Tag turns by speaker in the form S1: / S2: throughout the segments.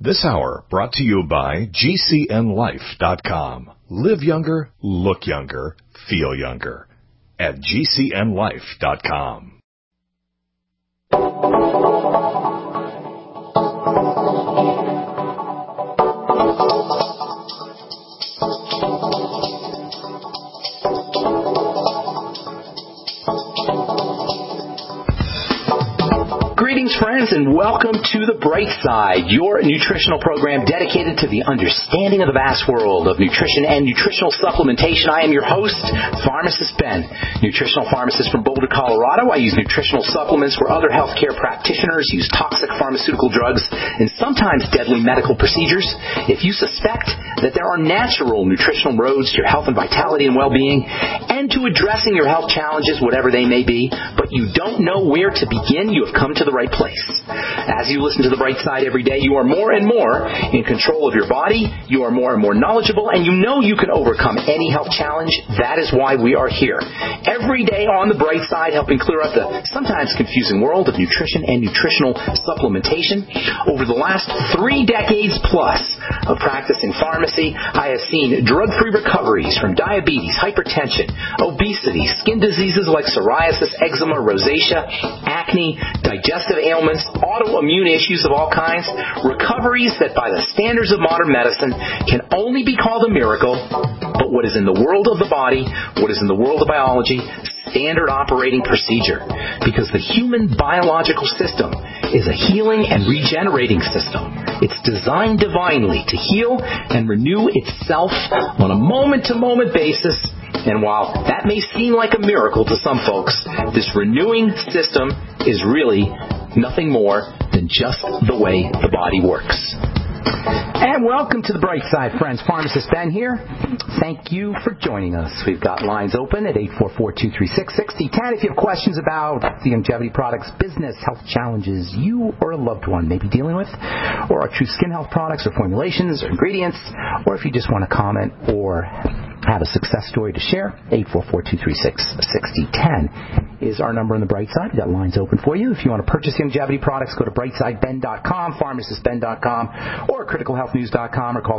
S1: This hour brought to you by GCNLife.com. Live younger, look younger, feel younger at GCNLife.com.
S2: Greetings, friends, and welcome to The Bright Side, your nutritional program dedicated to the understanding of the vast world of nutrition and nutritional supplementation. I am your host, Pharmacist Ben, nutritional pharmacist from Boulder, Colorado. I use nutritional supplements where other healthcare practitioners use toxic pharmaceutical drugs and sometimes deadly medical procedures. If you suspect that there are natural nutritional roads to your health and vitality and well-being and to addressing your health challenges, whatever they may be, but you don't know where to begin, you have come to the right place. As you listen to The Bright Side every day, you are more and more in control of your body, you are more and more knowledgeable, and you know you can overcome any health challenge. That is why we are here. Every day on The Bright Side, helping clear up the sometimes confusing world of nutrition and nutritional supplementation. Over the last 3 decades plus of practicing pharmacy, I have seen drug-free recoveries from diabetes, hypertension, obesity, skin diseases like psoriasis, eczema, rosacea, acne, digestive ailments, autoimmune issues of all kinds, recoveries that by the standards of modern medicine can only be called a miracle, but what is in the world of the body, what is in the world of biology, standard operating procedure. Because the human biological system is a healing and regenerating system. It's designed divinely to heal and renew itself on a moment-to-moment basis. And while that may seem like a miracle to some folks, this renewing system is really nothing more than just the way the body works. And welcome to The Bright Side, friends. Pharmacist Ben here. Thank you for joining us. We've got lines open at 844-236-6010. If you have questions about the longevity products, business, health challenges you or a loved one may be dealing with, or our True Skin Health products or formulations or ingredients, or if you just want to comment or have a success story to share, 844-236-6010 is our number on The Bright Side. We've got lines open for you. If you want to purchase longevity products, go to brightsideben.com, pharmacistben.com, or criticalhealthnews.com, or call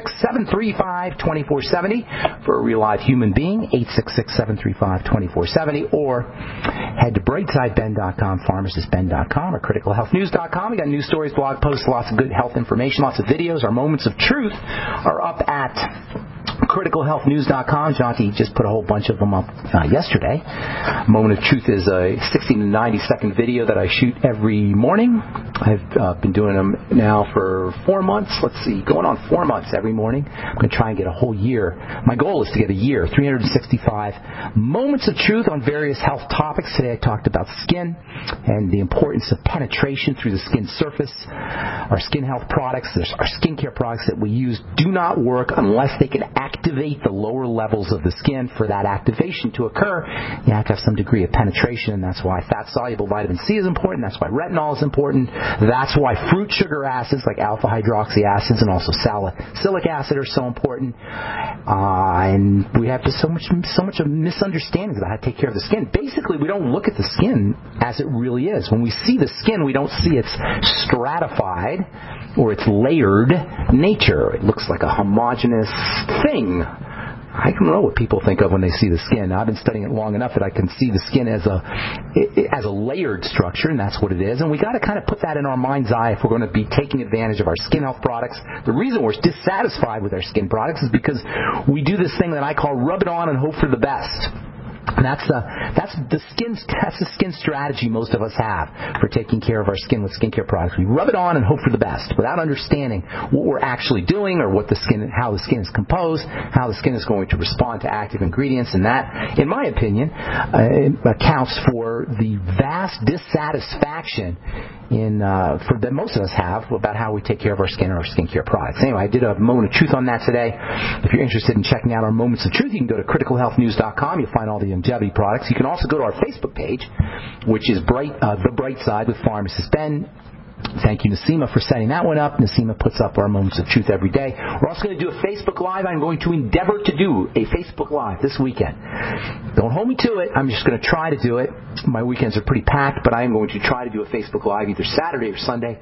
S2: 866-735-2470 for a real live human being, 866-735-2470, or head to brightsideben.com, pharmacistben.com, or criticalhealthnews.com. We got news stories, blog posts, lots of good health information, lots of videos. Our moments of truth are up at criticalhealthnews.com. Jonty just put a whole bunch of them up yesterday. Moment of Truth is a 60 to 90 second video that I shoot every morning. I've been doing them now for 4 months. Let's see, going on 4 months every morning. I'm going to try and get a whole year. My goal is to get a year, 365 moments of truth on various health topics. Today I talked about skin and the importance of penetration through the skin surface. Our skin health products, our skincare products that we use do not work unless they can activate the lower levels of the skin. For that activation to occur, you have to have some degree of penetration, and that's why fat-soluble vitamin C is important. That's why retinol is important. That's why fruit sugar acids like alpha-hydroxy acids and also salicylic acid are so important. And we have just so much of misunderstandings about how to take care of the skin. Basically, we don't look at the skin as it really is. When we see the skin, we don't see its stratified or its layered nature. It looks like a homogeneous thing. I don't know what people think of when they see the skin. Now, I've been studying it long enough that I can see the skin as a layered structure, and that's what it is. And we got to kind of put that in our mind's eye if we're going to be taking advantage of our skin health products. The reason we're dissatisfied with our skin products is because we do this thing that I call rub it on and hope for the best. And that's the skin strategy most of us have for taking care of our skin with skincare products. We rub it on and hope for the best without understanding what we're actually doing or how the skin is composed, how the skin is going to respond to active ingredients. And that, in my opinion, accounts for the vast dissatisfaction that most of us have about how we take care of our skin and our skincare products. Anyway, I did a moment of truth on that today. If you're interested in checking out our moments of truth, you can go to criticalhealthnews.com. You'll find all the longevity products. You can also go to our Facebook page, which is The Bright Side with Pharmacist Ben. Thank you, Nasima, for setting that one up. Nasima puts up our Moments of Truth every day. We're also going to do a Facebook Live. I'm going to endeavor to do a Facebook Live this weekend. Don't hold me to it. I'm just going to try to do it. My weekends are pretty packed, but I am going to try to do a Facebook Live either Saturday or Sunday.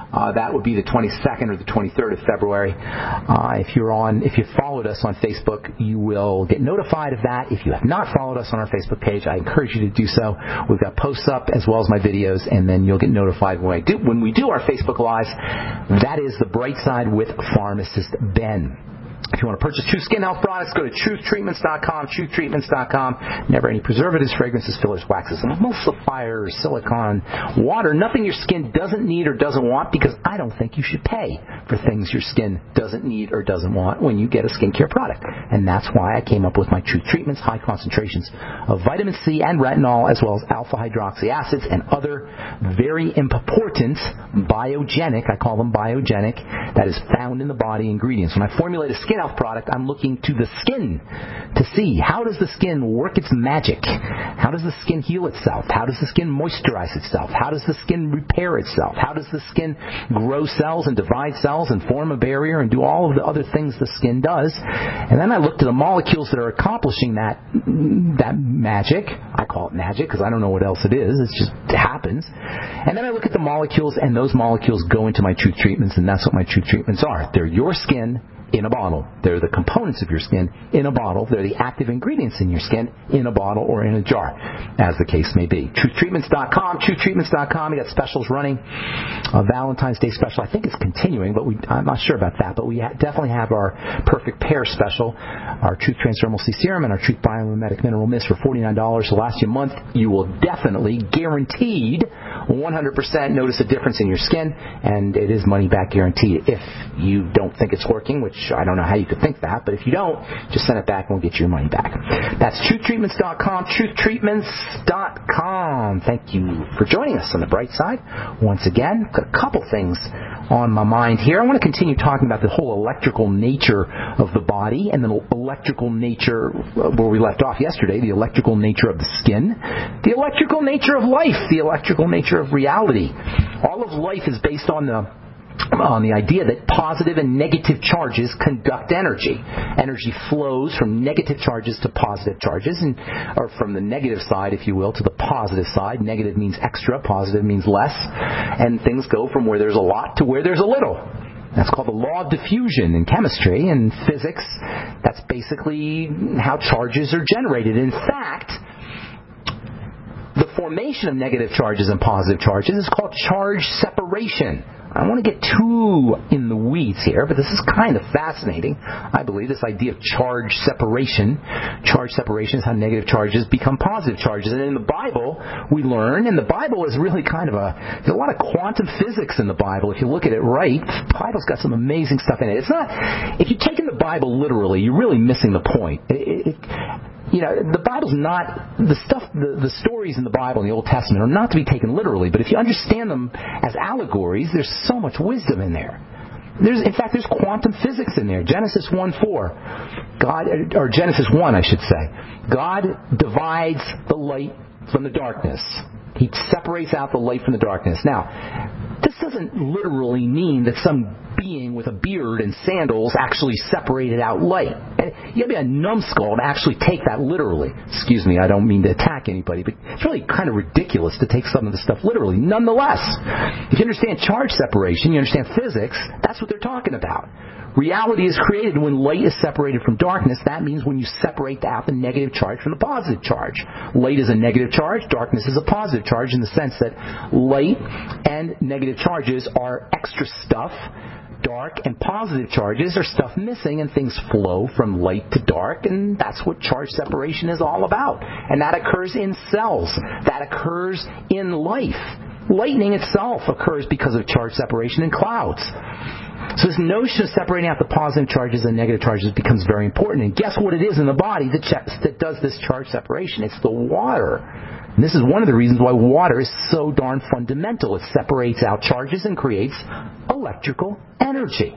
S2: That would be the 22nd or the 23rd of February. If you followed us on Facebook, you will get notified of that. If you have not followed us on our Facebook page, I encourage you to do so. We've got posts up as well as my videos, and then you'll get notified when we do our Facebook Lives. That is The Bright Side with Pharmacist Ben. If you want to purchase True Skin Health products, go to truthtreatments.com, truthtreatments.com. Never any preservatives, fragrances, fillers, waxes, emulsifiers, silicone, water, nothing your skin doesn't need or doesn't want, because I don't think you should pay for things your skin doesn't need or doesn't want when you get a skincare product. And that's why I came up with my Truth Treatments, high concentrations of vitamin C and retinol, as well as alpha hydroxy acids and other very important biogenic, I call them biogenic, that is found in the body ingredients. When I formulate a skin health product, I'm looking to the skin to see how does the skin work its magic. How does the skin heal itself? How does the skin moisturize itself? How does the skin repair itself? How does the skin grow cells and divide cells and form a barrier and do all of the other things the skin does? And then I look to the molecules that are accomplishing that magic. I call it magic because I don't know what else it is. It happens. And then I look at the molecules, and those molecules go into my Truth Treatments, and that's what my Truth Treatments are. They're your skin in a bottle. They're the components of your skin in a bottle. They're the active ingredients in your skin in a bottle or in a jar, as the case may be. TruthTreatments.com, TruthTreatments.com. We got specials running. A Valentine's Day special, I think it's continuing, but I'm not sure about that. But we definitely have our Perfect Pair special, our Truth Transdermal C Serum and our Truth Biomimetic Mineral Mist for $49. The last month, you will definitely, guaranteed, 100% notice a difference in your skin, and it is money back guaranteed. If you don't think it's working, which I don't know how you could think that, but if you don't, just send it back and we'll get you your money back. That's TruthTreatments.com, TruthTreatments.com. Thank you for joining us on The Bright Side. Once again, got a couple things on my mind here. I want to continue talking about the whole electrical nature of the body and the electrical nature, where we left off yesterday, the electrical nature of the skin, the electrical nature of life, the electrical nature of reality. All of life is based on the idea that positive and negative charges conduct energy. Energy flows from negative charges to positive charges, or from the negative side, if you will, to the positive side. Negative means extra, positive means less, and things go from where there's a lot to where there's a little. That's called the law of diffusion in chemistry and physics. That's basically how charges are generated. In fact, the formation of negative charges and positive charges is called charge separation. I don't want to get too in the weeds here, but this is kind of fascinating. I believe this idea of charge separation. Charge separation is how negative charges become positive charges. And in the Bible, we learn, and the Bible is really kind of there's a lot of quantum physics in the Bible. If you look at it right, the Bible's got some amazing stuff in it. It's not, if you're taking the Bible literally, you're really missing the point. The Bible's not, the stories in the Bible in the Old Testament are not to be taken literally, but if you understand them as allegories, there's so much wisdom in there. In fact, there's quantum physics in there. Genesis 1:4, Genesis 1, I should say. God divides the light from the darkness. He separates out the light from the darkness. Now, this doesn't literally mean that some being with a beard and sandals actually separated out light. You gotta be a numbskull to actually take that literally. Excuse me, I don't mean to attack anybody, but it's really kind of ridiculous to take some of this stuff literally. Nonetheless, if you understand charge separation, you understand physics, that's what they're talking about. Reality is created when light is separated from darkness. That means when you separate out the negative charge from the positive charge. Light is a negative charge, darkness is a positive charge, in the sense that light and negative charges are extra stuff. Dark and positive charges are stuff missing, and things flow from light to dark, and that's what charge separation is all about. And that occurs in cells. That occurs in life. Lightning itself occurs because of charge separation in clouds. So this notion of separating out the positive charges and negative charges becomes very important. And guess what it is in the body that does this charge separation? It's the water. And this is one of the reasons why water is so darn fundamental. It separates out charges and creates electrical energy.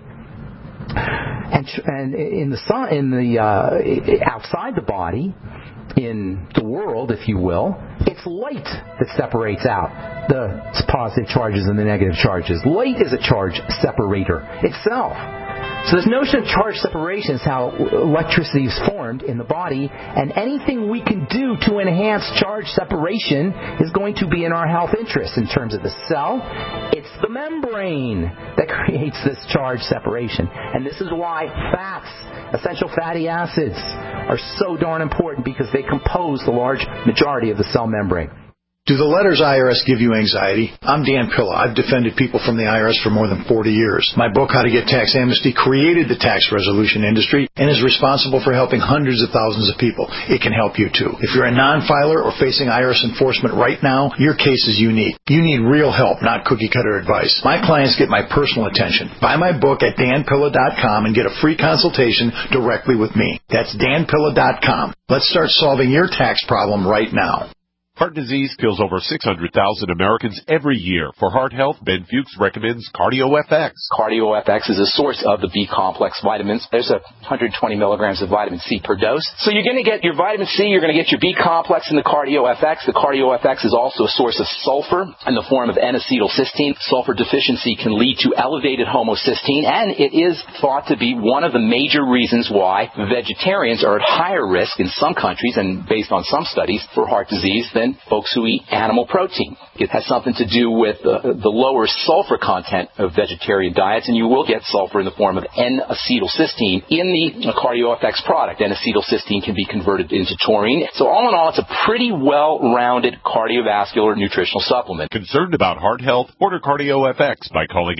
S2: And in the sun, outside the body, in the world, if you will, it's light that separates out the positive charges and the negative charges. Light is a charge separator itself. So this notion of charge separation is how electricity is formed in the body, and anything we can do to enhance charge separation is going to be in our health interest. In terms of the cell, it's the membrane that creates this charge separation. And this is why fats, essential fatty acids, are so darn important, because they compose the large majority of the cell membrane.
S3: Do the letters IRS give you anxiety? I'm Dan Pilla. I've defended people from the IRS for more than 40 years. My book, How to Get Tax Amnesty, created the tax resolution industry and is responsible for helping hundreds of thousands of people. It can help you too. If you're a non-filer or facing IRS enforcement right now, your case is unique. You need real help, not cookie-cutter advice. My clients get my personal attention. Buy my book at danpilla.com and get a free consultation directly with me. That's danpilla.com. Let's start solving your tax problem right now.
S4: Heart disease kills over 600,000 Americans every year. For heart health, Ben Fuchs recommends CardioFX.
S2: CardioFX is a source of the B-complex vitamins. There's 120 milligrams of vitamin C per dose. So you're going to get your vitamin C, you're going to get your B-complex in the CardioFX. The CardioFX is also a source of sulfur in the form of N-acetylcysteine. Sulfur deficiency can lead to elevated homocysteine, and it is thought to be one of the major reasons why vegetarians are at higher risk in some countries, and based on some studies, for heart disease than folks who eat animal protein. It has something to do with the lower sulfur content of vegetarian diets, and you will get sulfur in the form of N-acetylcysteine in the CardioFX product. N-acetylcysteine can be converted into taurine. So all in all, it's a pretty well-rounded cardiovascular nutritional supplement.
S4: Concerned about heart health? Order CardioFX by calling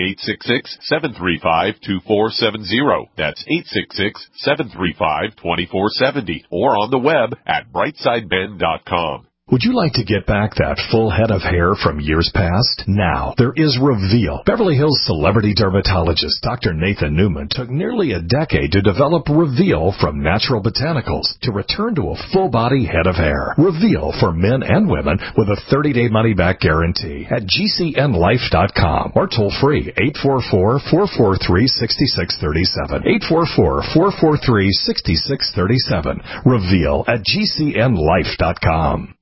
S4: 866-735-2470. That's 866-735-2470. Or on the web at brightsideben.com.
S1: Would you like to get back that full head of hair from years past? Now, there is Reveal. Beverly Hills celebrity dermatologist Dr. Nathan Newman took nearly a decade to develop Reveal from natural botanicals to return to a full-body head of hair. Reveal for men and women with a 30-day money-back guarantee at GCNlife.com or toll-free 844-443-6637. 844-443-6637. Reveal at GCNlife.com.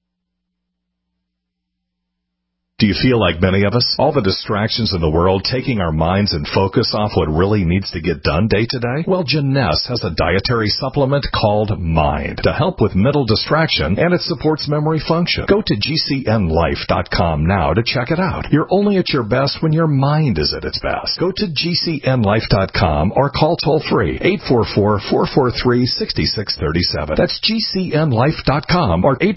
S1: Do you feel like many of us? All the distractions in the world taking our minds and focus off what really needs to get done day to day? Well, Jeunesse has a dietary supplement called Mind to help with mental distraction, and it supports memory function. Go to GCNlife.com now to check it out. You're only at your best when your mind is at its best. Go to GCNlife.com or call toll-free 844-443-6637. That's GCNlife.com or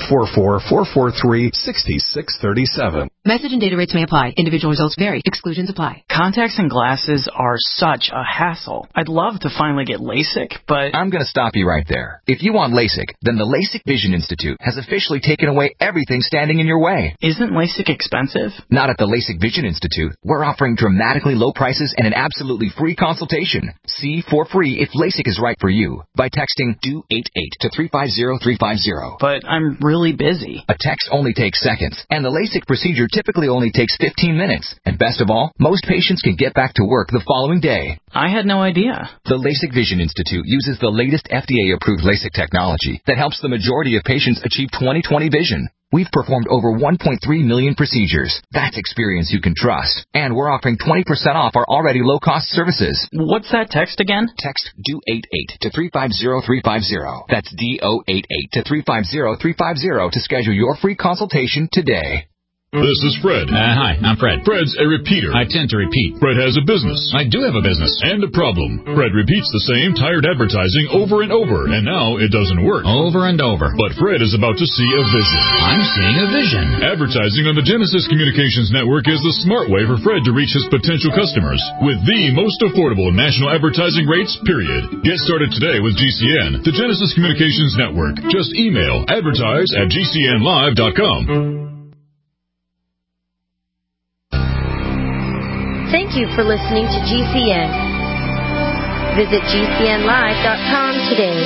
S1: 844-443-6637.
S5: Message and data rates may apply. Individual results vary. Exclusions apply.
S6: Contacts and glasses are such a hassle. I'd love to finally get LASIK, but...
S7: I'm going to stop you right there. If you want LASIK, then the LASIK Vision Institute has officially taken away everything standing in your way.
S6: Isn't LASIK expensive?
S7: Not at the LASIK Vision Institute. We're offering dramatically low prices and an absolutely free consultation. See for free if LASIK is right for you by texting DO88 to 350350.
S6: But I'm really busy.
S7: A text only takes seconds, and the LASIK procedure typically only takes 15 minutes. And best of all, most patients can get back to work the following day.
S6: I had no idea.
S7: The LASIK Vision Institute uses the latest FDA-approved LASIK technology that helps the majority of patients achieve 20/20 vision. We've performed over 1.3 million procedures. That's experience you can trust. And we're offering 20% off our already low-cost services.
S6: What's that text again?
S7: Text DO88 to 350350. That's DO88 to 350350 to schedule your free consultation today.
S8: This is Fred.
S9: Hi, I'm Fred.
S8: Fred's a repeater.
S9: I tend to repeat.
S8: Fred has a business.
S9: I do have a business.
S8: And a problem. Fred repeats the same tired advertising over and over, and now it doesn't work.
S9: Over and over.
S8: But Fred is about to see a vision.
S9: I'm seeing a vision.
S8: Advertising on the Genesis Communications Network is the smart way for Fred to reach his potential customers with the most affordable national advertising rates, period. Get started today with GCN, the Genesis Communications Network. Just email advertise@gcnlive.com.
S10: Thank you for listening to GCN. Visit GCNlive.com today.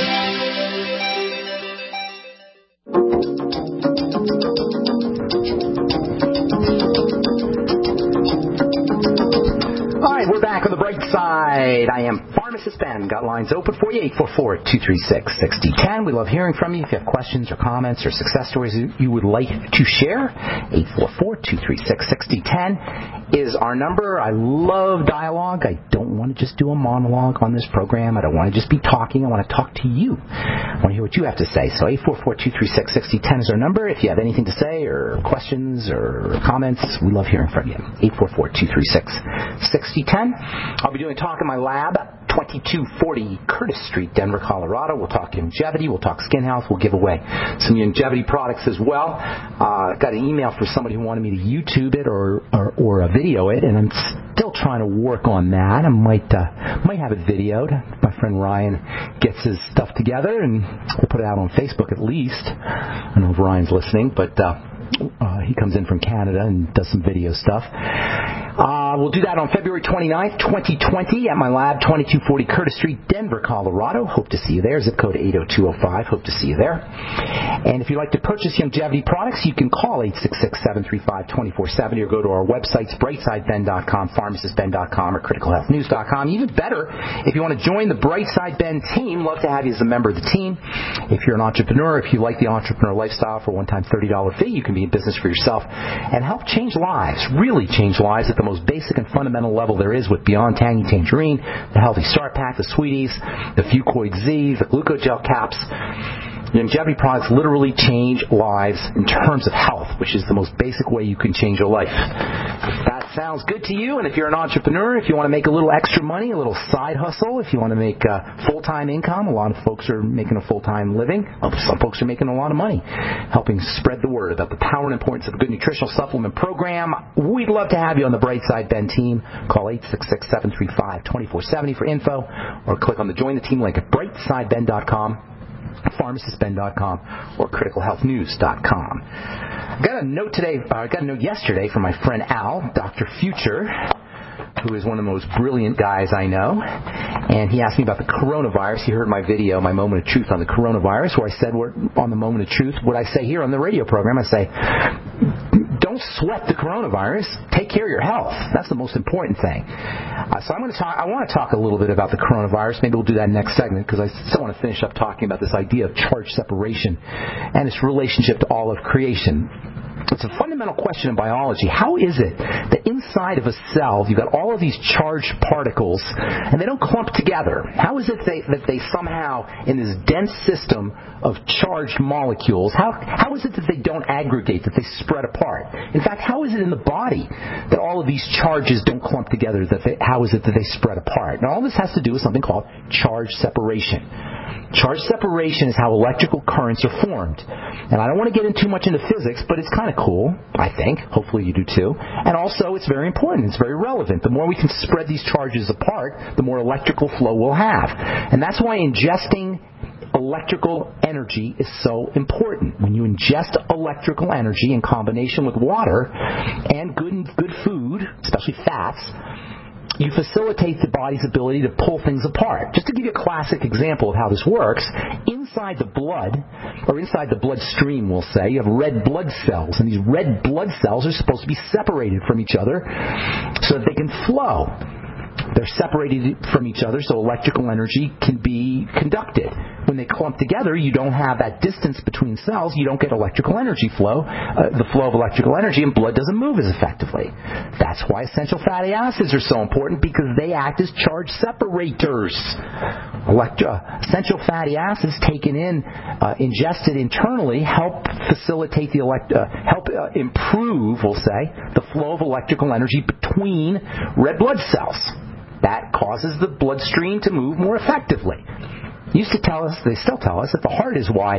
S2: All right, we're back on the bright side. I am Pharmacist Ben. Got lines open for you, 844-236-6010. We love hearing from you. If you have questions or comments or success stories you would like to share, 844-236-6010. is our number. I love dialogue. I don't want to just do a monologue on this program. I don't want to just be talking. I want to talk to you. I want to hear what you have to say. So 844-236-6010 is our number. If you have anything to say or questions or comments, we love hearing from you. 844-236-6010. I'll be doing a talk in my lab, 2240 Curtis Street, Denver, Colorado. We'll talk longevity. We'll talk skin health. We'll give away some longevity products as well. Got an email for somebody who wanted me to YouTube it or video it, and I'm still trying to work on that. I might have it videoed. My friend Ryan gets his stuff together, and we'll put it out on Facebook at least. I don't know if Ryan's listening, but he comes in from Canada and does some video stuff. We'll do that on February 29th, 2020 at my lab, 2240 Curtis Street, Denver, Colorado. Hope to see you there. Zip code 80205. Hope to see you there. And if you'd like to purchase longevity products, you can call 866-735-2470 or go to our websites, brightsideben.com, pharmacistben.com, or criticalhealthnews.com. Even better, if you want to join the Brightside Ben team, love to have you as a member of the team. If you're an entrepreneur, if you like the entrepreneur lifestyle, for a one-time $30 fee, you can be in business for yourself and help change lives, really change lives at the most basic and fundamental level there is with Beyond Tangy Tangerine, the Healthy Start Pack, the Sweeties, the Fucoid Z, the Glucogel Caps. Longevity products literally change lives in terms of health, which is the most basic way you can change your life. If that sounds good to you, and if you're an entrepreneur, if you want to make a little extra money, a little side hustle, if you want to make full-time income, a lot of folks are making a full-time living. Some folks are making a lot of money, helping spread the word about the power and importance of a good nutritional supplement program. We'd love to have you on the Brightside Ben team. Call 866-735-2470 for info, or click on the Join the Team link at brightsideben.com. pharmacistben.com or criticalhealthnews.com. Got a note yesterday from my friend Al, Dr. Future, who is one of the most brilliant guys I know, and he asked me about the coronavirus. He heard my video, my Moment of Truth on the coronavirus, where I said on the Moment of Truth what I say here on the radio program. I say, don't sweat the coronavirus. Take care of your health. That's the most important thing. So I want to talk a little bit about the coronavirus. Maybe we'll do that next segment, because I still want to finish up talking about this idea of charge separation and its relationship to all of creation. It's a fundamental question in biology. How is it that inside of a cell you've got all of these charged particles and they don't clump together? How is it that they somehow, in this dense system of charged molecules, how is it that they don't aggregate, that they spread apart? In fact, how is it in the body that all of these charges don't clump together? How is it that they spread apart? Now, all this has to do with something called charge separation. Charge separation is how electrical currents are formed. And I don't want to get too much into physics, but it's kind of cool, I think. Hopefully you do too. And also, it's very important. It's very relevant. The more we can spread these charges apart, the more electrical flow we'll have. And that's why ingesting electrical energy is so important. When you ingest electrical energy in combination with water and good food, especially fats, you facilitate the body's ability to pull things apart. Just to give you a classic example of how this works, inside the blood, or inside the bloodstream, we'll say, you have red blood cells, and these red blood cells are supposed to be separated from each other so that they can flow. They're separated from each other so electrical energy can be conducted. When they clump together, you don't have that distance between cells. You don't get electrical energy flow, the flow of electrical energy, and blood doesn't move as effectively. That's why essential fatty acids are so important, because they act as charge separators. Essential fatty acids taken in, ingested internally, help facilitate help improve, we'll say, the flow of electrical energy between red blood cells. That causes the bloodstream to move more effectively. Used to tell us, they still tell us, that the heart is why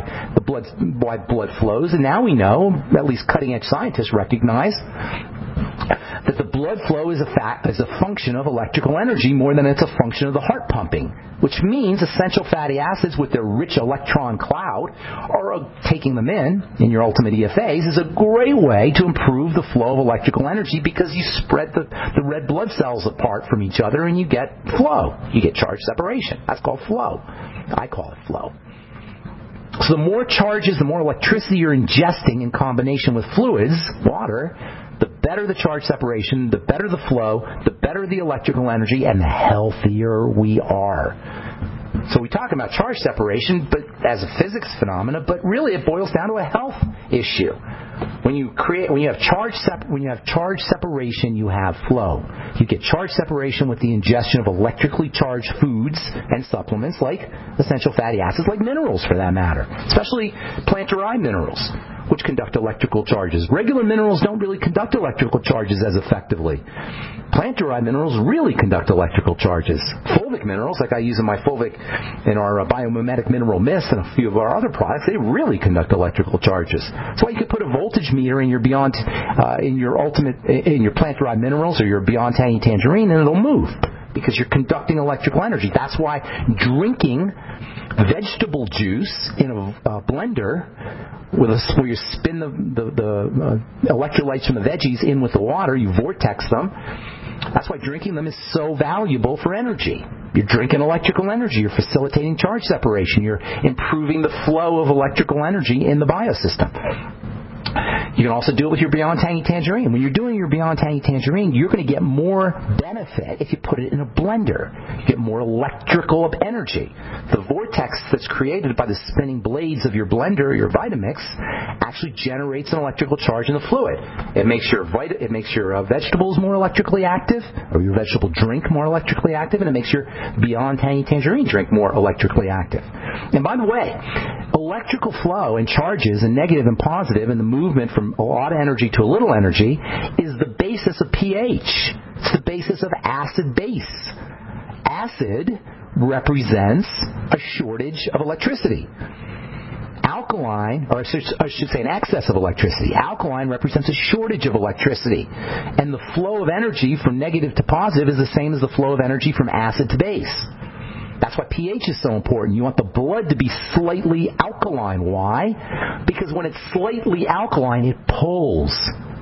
S2: blood flows, and now we know, at least cutting-edge scientists recognize, that the blood flow is a function of electrical energy more than it's a function of the heart pumping, which means essential fatty acids with their rich electron cloud, or taking them in your ultimate EFAs, is a great way to improve the flow of electrical energy, because you spread the red blood cells apart from each other and you get flow. You get charge separation. That's called flow. I call it flow. So the more charges, the more electricity you're ingesting in combination with fluids, water, the better the charge separation, the better the flow, the better the electrical energy, and the healthier we are. So we talk about charge separation but as a physics phenomena, but really it boils down to a health issue. When you have charge separation, you have flow. You get charge separation with the ingestion of electrically charged foods and supplements like essential fatty acids, like minerals for that matter, especially plant-derived minerals, which conduct electrical charges. Regular minerals don't really conduct electrical charges as effectively. Plant-derived minerals really conduct electrical charges. Fulvic minerals, like I use in my Fulvic in our biomimetic mineral mist and a few of our other products, they really conduct electrical charges. That's why you could put a voltage meter in your Beyond, in your plant-derived minerals or your Beyond Tangy Tangerine, and it'll move because you're conducting electrical energy. That's why drinking vegetable juice in a blender where you spin the electrolytes from the veggies in with the water, you vortex them. That's why drinking them is so valuable for energy. You're drinking electrical energy. You're facilitating charge separation. You're improving the flow of electrical energy in the biosystem. You can also do it with your Beyond Tangy Tangerine. When you're doing your Beyond Tangy Tangerine, you're going to get more benefit if you put it in a blender. You get more electrical energy. The vortex that's created by the spinning blades of your blender or your Vitamix actually generates an electrical charge in the fluid. It makes your vegetables more electrically active, or your vegetable drink more electrically active, and it makes your Beyond Tangy Tangerine drink more electrically active. And by the way, electrical flow and charges, and negative and positive, and the movement from a lot of energy to a little energy is the basis of pH. It's the basis of acid-base. Acid represents a shortage of electricity. Alkaline, or I should say an excess of electricity. Alkaline represents a shortage of electricity. And the flow of energy from negative to positive is the same as the flow of energy from acid to base. That's why pH is so important. You want the blood to be slightly alkaline. Why? Because when it's slightly alkaline, it pulls.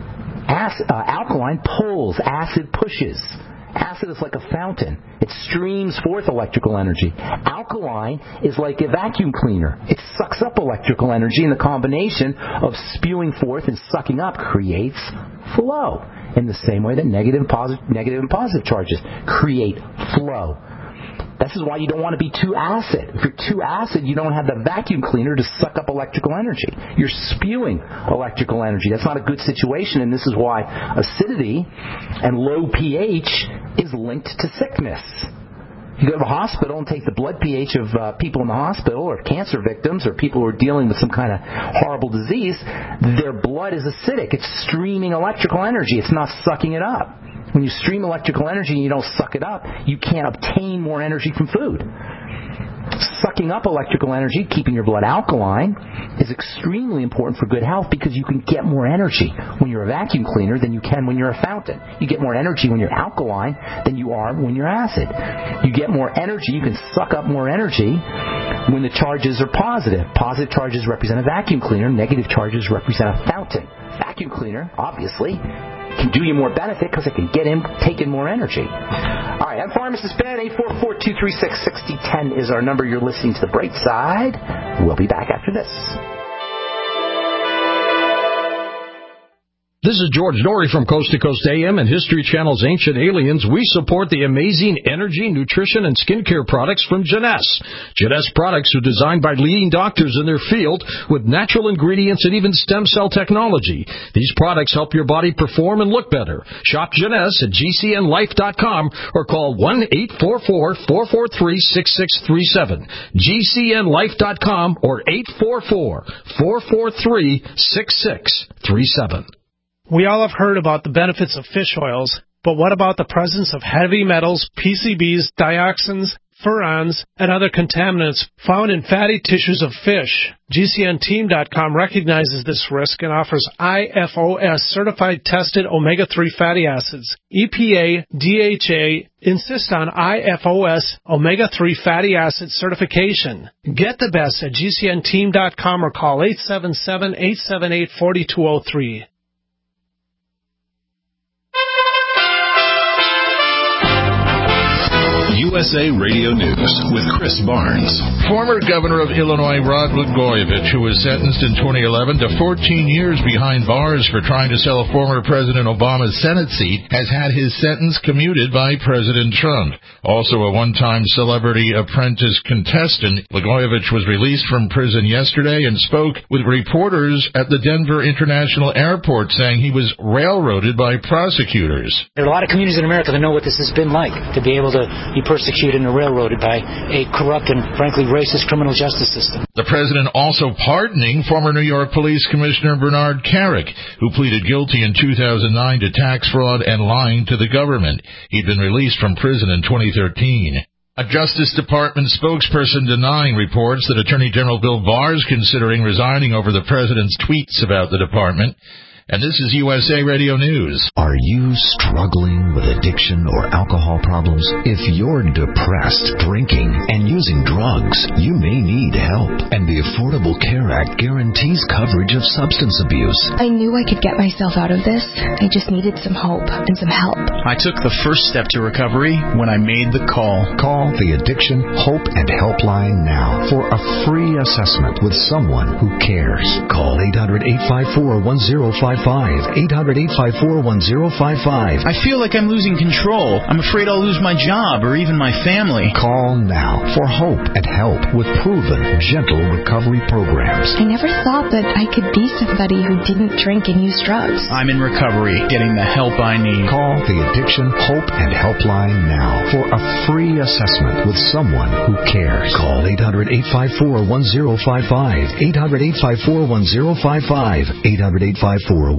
S2: Alkaline pulls. Acid pushes. Acid is like a fountain. It streams forth electrical energy. Alkaline is like a vacuum cleaner. It sucks up electrical energy, and the combination of spewing forth and sucking up creates flow. In the same way that negative and positive charges create flow. This is why you don't want to be too acid. If you're too acid, you don't have the vacuum cleaner to suck up electrical energy. You're spewing electrical energy. That's not a good situation, and this is why acidity and low pH is linked to sickness. You go to the hospital and take the blood pH of people in the hospital, or cancer victims, or people who are dealing with some kind of horrible disease, their blood is acidic. It's streaming electrical energy. It's not sucking it up. When you stream electrical energy and you don't suck it up, you can't obtain more energy from food. Sucking up electrical energy, keeping your blood alkaline, is extremely important for good health because you can get more energy when you're a vacuum cleaner than you can when you're a fountain. You get more energy when you're alkaline than you are when you're acid. You get more energy, you can suck up more energy when the charges are positive. Positive charges represent a vacuum cleaner, negative charges represent a fountain. Vacuum cleaner, obviously, can do you more benefit because it can take in more energy. All right, I'm Pharmacist Ben. 844-236-6010 is our number. You're listening to The Bright Side. We'll be back after this.
S11: This is George Norrie from Coast to Coast AM and History Channel's Ancient Aliens. We support the amazing energy, nutrition, and skincare products from Jeunesse. Jeunesse products are designed by leading doctors in their field with natural ingredients and even stem cell technology. These products help your body perform and look better. Shop Jeunesse at GCNlife.com or call 1-844-443-6637. GCNlife.com or 844-443-6637.
S12: We all have heard about the benefits of fish oils, but what about the presence of heavy metals, PCBs, dioxins, furans, and other contaminants found in fatty tissues of fish? GCNteam.com recognizes this risk and offers IFOS certified tested omega-3 fatty acids. EPA, DHA insist on IFOS omega-3 fatty acid certification. Get the best at GCNteam.com or call 877-878-4203.
S7: You
S8: USA Radio News with Chris Barnes.
S13: Former Governor of Illinois Rod Blagojevich, who was sentenced in 2011 to 14 years behind bars for trying to sell former President Obama's Senate seat, has had his sentence commuted by President Trump. Also a one-time Celebrity Apprentice contestant, Blagojevich was released from prison yesterday and spoke with reporters at the Denver International Airport, saying he was railroaded by prosecutors.
S14: There are a lot of communities in America that know what this has been like, to be able to be persecuted and railroaded by a corrupt and, frankly, racist criminal justice system.
S13: The president also pardoning former New York Police Commissioner Bernard Kerik, who pleaded guilty in 2009 to tax fraud and lying to the government. He'd been released from prison in 2013. A Justice Department spokesperson denying reports that Attorney General Bill Barr is considering resigning over the president's tweets about the department. And this is USA Radio News.
S15: Are you struggling with addiction or alcohol problems? If you're depressed, drinking, and using drugs, you may need help. And the Affordable Care Act guarantees coverage of substance abuse.
S16: I knew I could get myself out of this. I just needed some hope and some help.
S17: I took the first step to recovery when I made the call.
S15: Call the Addiction Hope and Helpline now for a free assessment with someone who cares. Call 800-854-1055. 800-854-1055.
S17: I feel like I'm losing control. I'm afraid I'll lose my job or even my family.
S15: Call now for hope and help with proven, gentle recovery programs.
S16: I never thought that I could be somebody who didn't drink and use drugs.
S17: I'm in recovery, getting the help I need.
S15: Call the Addiction Hope and Helpline now for a free assessment with someone who cares. Call 800-854-1055. 800-854-1055. 800-854-1055.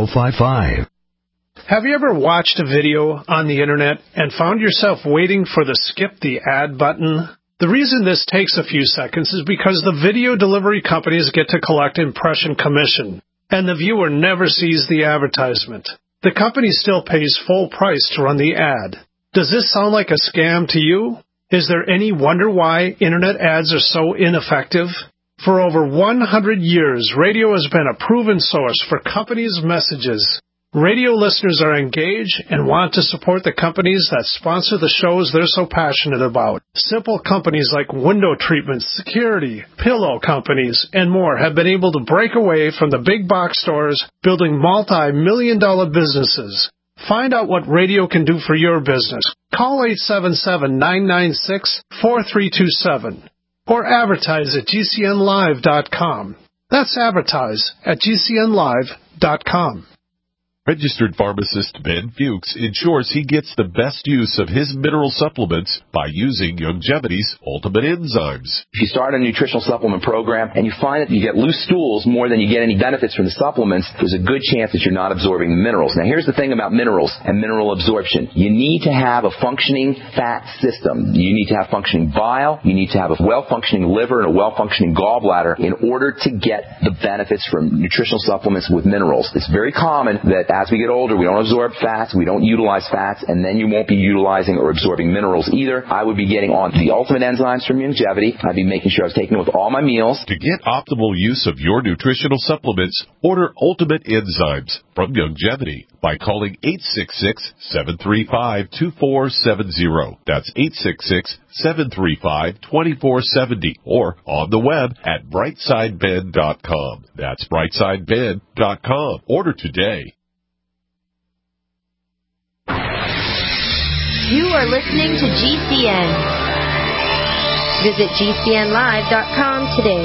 S12: Have you ever watched a video on the internet and found yourself waiting for the skip the ad button? The reason this takes a few seconds is because the video delivery companies get to collect impression commission, and the viewer never sees the advertisement. The company still pays full price to run the ad. Does this sound like a scam to you? Is there any wonder why internet ads are so ineffective? For over 100 years, radio has been a proven source for companies' messages. Radio listeners are engaged and want to support the companies that sponsor the shows they're so passionate about. Simple companies like window treatment, security, pillow companies, and more have been able to break away from the big box stores, building multi-million-dollar businesses. Find out what radio can do for your business. Call 877-996-4327. Or advertise at GCNlive.com. That's advertise at GCNlive.com.
S4: Registered pharmacist Ben Fuchs ensures he gets the best use of his mineral supplements by using Youngevity's Ultimate Enzymes.
S2: If you start a nutritional supplement program and you find that you get loose stools more than you get any benefits from the supplements, there's a good chance that you're not absorbing the minerals. Now, here's the thing about minerals and mineral absorption. You need to have a functioning fat system. You need to have functioning bile. You need to have a well-functioning liver and a well-functioning gallbladder in order to get the benefits from nutritional supplements with minerals. It's very common that as we get older, we don't absorb fats, we don't utilize fats, and then you won't be utilizing or absorbing minerals either. I would be getting on the Ultimate Enzymes from Youngevity. I'd be making sure I was taking it with all my meals.
S4: To get optimal use of your nutritional supplements, order Ultimate Enzymes from Youngevity by calling 866-735-2470. That's 866-735-2470. Or on the web at brightsideben.com. That's brightsideben.com. Order today.
S10: You are listening to GCN. Visit GCNlive.com today.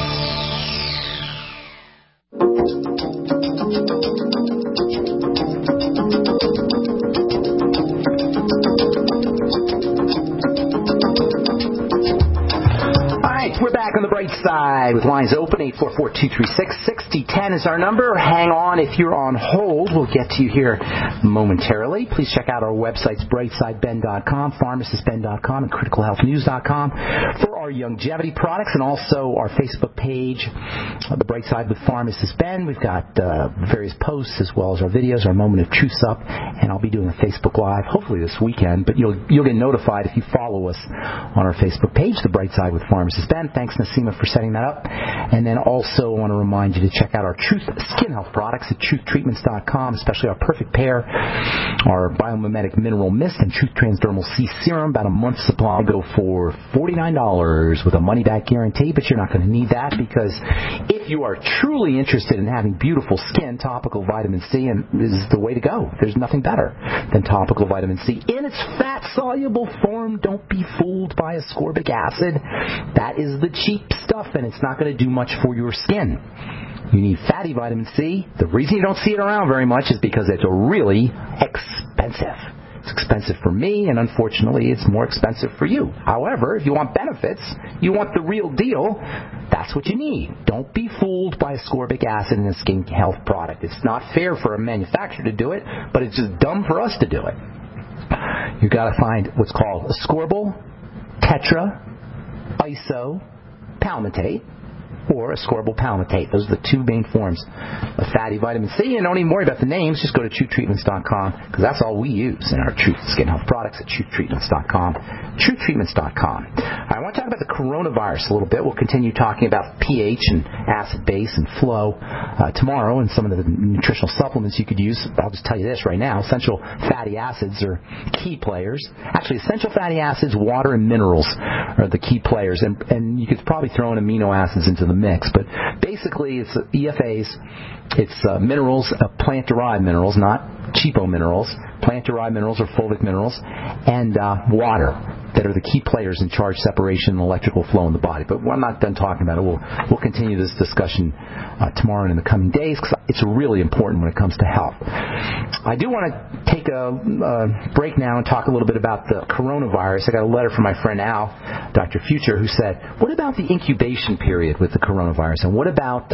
S2: We're back on the bright side with lines open. 844-236-6010 is our number. Hang on. If you're on hold, we'll get to you here momentarily. Please check out our websites, brightsideben.com, pharmacistben.com, and criticalhealthnews.com for our longevity products and also our Facebook page, The Bright Side with Pharmacist Ben. We've got various posts as well as our videos, our Moment of Truth up, and I'll be doing a Facebook Live hopefully this weekend, but you'll get notified if you follow us on our Facebook page, The Bright Side with Pharmacist Ben. Thanks, Nasima, for setting that up. And then also I want to remind you to check out our Truth Skin Health products at truthtreatments.com, especially our Perfect Pair, our Biomimetic Mineral Mist, and Truth Transdermal C Serum. About a month's supply go for $49 with a money-back guarantee, but you're not going to need that because if you are truly interested in having beautiful skin, topical vitamin C is the way to go. There's nothing better than topical vitamin C in its fat-soluble form. Don't be fooled by ascorbic acid. That is the cheap stuff, and it's not going to do much for your skin. You need fatty vitamin C. The reason you don't see it around very much is because it's really expensive. It's expensive for me, and unfortunately, it's more expensive for you. However, if you want benefits, you want the real deal, that's what you need. Don't be fooled by ascorbic acid in a skin health product. It's not fair for a manufacturer to do it, but it's just dumb for us to do it. You've got to find what's called ascorbyl, tetra, iso, palmitate, or ascorbyl palmitate. Those are the two main forms of fatty vitamin C. And don't even worry about the names. Just go to truthtreatments.com because that's all we use in our Truth Skin Health products at truthtreatments.com. Truthtreatments.com. I want to talk about the coronavirus a little bit. We'll continue talking about pH and acid base and flow tomorrow and some of the nutritional supplements you could use. I'll just tell you this right now. Essential fatty acids are key players. Actually, essential fatty acids, water, and minerals are the key players. And you could probably throw in amino acids into the mix, but basically it's EFAs, it's minerals, plant-derived minerals, not cheapo minerals, plant-derived minerals or fulvic minerals, and water that are the key players in charge separation and electrical flow in the body. But I'm not done talking about it. We'll continue this discussion tomorrow and in the coming days because it's really important when it comes to health. I do want to take a break now and talk a little bit about the coronavirus. I got a letter from my friend Al, Dr. Future, who said, what about the incubation period with the coronavirus? And what about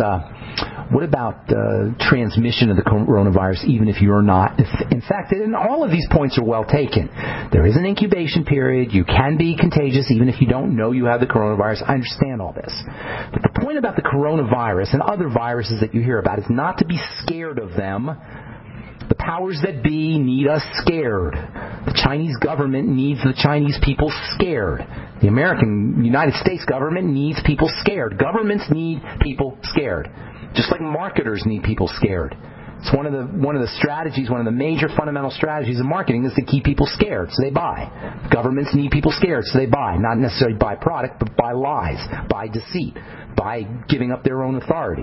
S2: transmission of the coronavirus even if you're not infected? And all of these points are well taken. There is an incubation period. You can be contagious even if you don't know you have the coronavirus. I understand all this. But the point about the coronavirus and other viruses that you hear about is not to be scared of them. The powers that be need us scared. The Chinese government needs the Chinese people scared. The United States government needs people scared. Governments need people scared. Just like marketers need people scared. It's one of the strategies, one of the major fundamental strategies of marketing is to keep people scared, so they buy. Governments need people scared, so they buy. Not necessarily buy product, but buy lies, buy deceit, by giving up their own authority.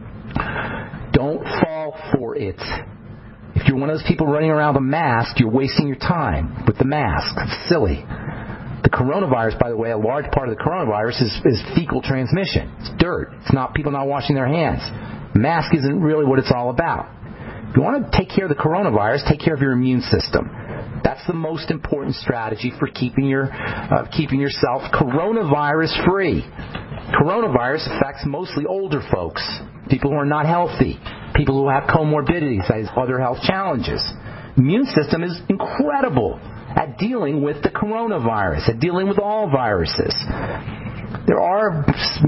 S2: Don't fall for it. If you're one of those people running around with a mask, you're wasting your time with the mask. It's silly. The coronavirus, by the way, a large part of the coronavirus is fecal transmission. It's dirt. It's not people not washing their hands. Mask isn't really what it's all about. If you want to take care of the coronavirus, take care of your immune system. That's the most important strategy for keeping yourself coronavirus free. Coronavirus affects mostly older folks, people who are not healthy, people who have comorbidities, that is, other health challenges. Immune system is incredible at dealing with the coronavirus, at dealing with all viruses. There are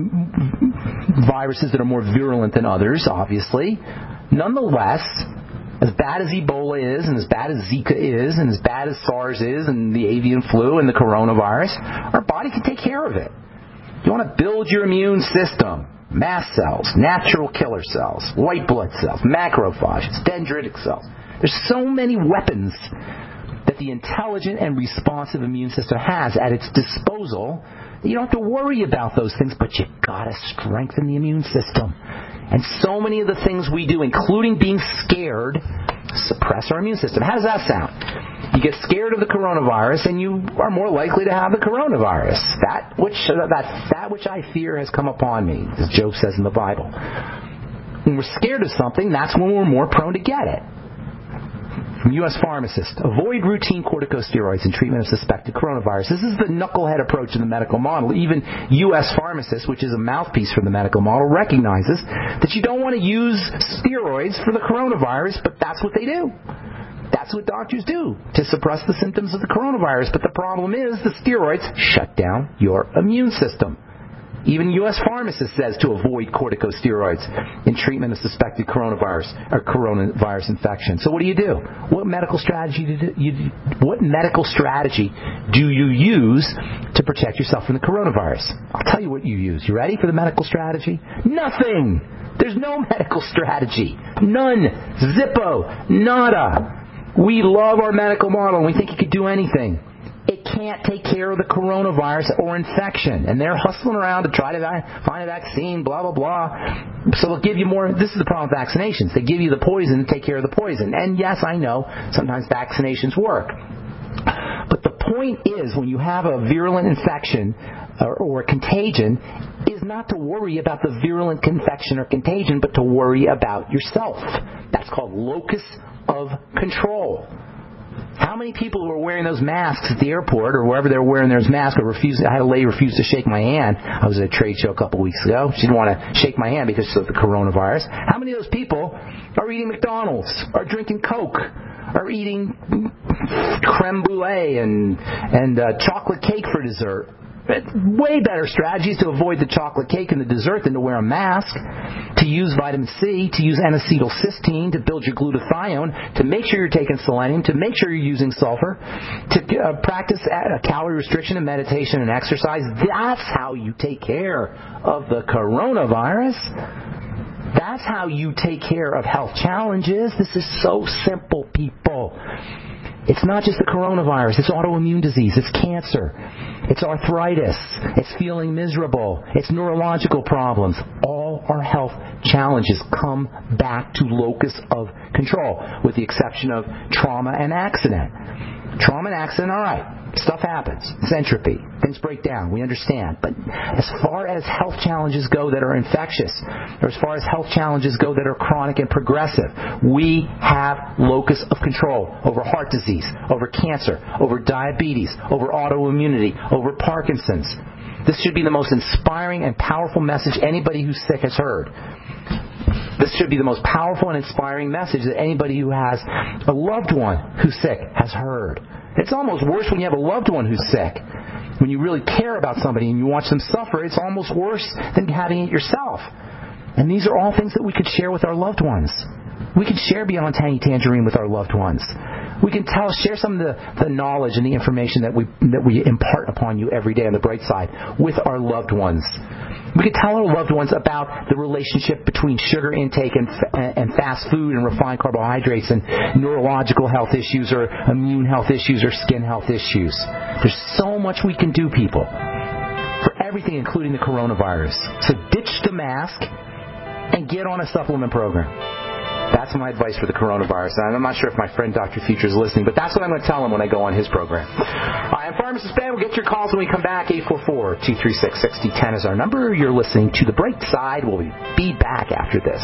S2: viruses that are more virulent than others, obviously. Nonetheless, as bad as Ebola is, and as bad as Zika is, and as bad as SARS is, and the avian flu and the coronavirus, our body can take care of it. You want to build your immune system. Mast cells, natural killer cells, white blood cells, macrophages, dendritic cells. There's so many weapons that the intelligent and responsive immune system has at its disposal. You don't have to worry about those things, but you gotta strengthen the immune system. And so many of the things we do, including being scared, suppress our immune system. How does that sound? You get scared of the coronavirus, and you are more likely to have the coronavirus. That which I fear has come upon me, as Job says in the Bible. When we're scared of something, that's when we're more prone to get it. From U.S. Pharmacist, avoid routine corticosteroids in treatment of suspected coronavirus. This is the knucklehead approach in the medical model. Even U.S. Pharmacist, which is a mouthpiece for the medical model, recognizes that you don't want to use steroids for the coronavirus, but that's what they do. That's what doctors do to suppress the symptoms of the coronavirus. But the problem is the steroids shut down your immune system. Even U.S. pharmacist says to avoid corticosteroids in treatment of suspected coronavirus infection. So what do you do? What medical strategy do you use to protect yourself from the coronavirus? I'll tell you what you use. You ready for the medical strategy? Nothing. There's no medical strategy. None. Zippo. Nada. We love our medical model and we think it could do anything. It can't take care of the coronavirus or infection. And they're hustling around to try to find a vaccine, blah, blah, blah. So they'll give you more. This is the problem with vaccinations. They give you the poison to take care of the poison. And yes, I know, sometimes vaccinations work. But the point is, when you have a virulent infection or a contagion, is not to worry about the virulent infection or contagion, but to worry about yourself. That's called locus of control. How many people who are wearing those masks at the airport or wherever they're wearing their mask I had a lady refuse to shake my hand. I was at a trade show a couple weeks ago. She didn't want to shake my hand because of the coronavirus. How many of those people are eating McDonald's, are drinking Coke, are eating creme brulee and chocolate cake for dessert? Way better strategies to avoid the chocolate cake and the dessert than to wear a mask, to use vitamin C, to use N-acetylcysteine, to build your glutathione, to make sure you're taking selenium, to make sure you're using sulfur, to practice calorie restriction and meditation and exercise. That's how you take care of the coronavirus. That's how you take care of health challenges. This is so simple, people. It's not just the coronavirus. It's autoimmune disease. It's cancer. It's arthritis. It's feeling miserable. It's neurological problems. All our health challenges come back to locus of control, with the exception of trauma and accident. Trauma and accident, all right. Stuff happens. It's entropy. Things break down. We understand. But as far as health challenges go that are infectious, or as far as health challenges go that are chronic and progressive, we have locus of control over heart disease, over cancer, over diabetes, over autoimmunity, over Parkinson's. This should be the most inspiring and powerful message anybody who's sick has heard. This should be the most powerful and inspiring message that anybody who has a loved one who's sick has heard. It's almost worse when you have a loved one who's sick. When you really care about somebody and you watch them suffer, it's almost worse than having it yourself. And these are all things that we could share with our loved ones. We can share Beyond Tangy Tangerine with our loved ones. We can share some of the knowledge and the information that we impart upon you every day on the bright side with our loved ones. We can tell our loved ones about the relationship between sugar intake and fast food and refined carbohydrates and neurological health issues or immune health issues or skin health issues. There's so much we can do, people, for everything, including the coronavirus. So ditch the mask and get on a supplement program. That's my advice for the coronavirus. And I'm not sure if my friend Dr. Future is listening, but that's what I'm going to tell him when I go on his program. I am Pharmacist Ben. We'll get your calls when we come back. 844-236-6010 is our number. You're listening to The Bright Side. We'll be back after this.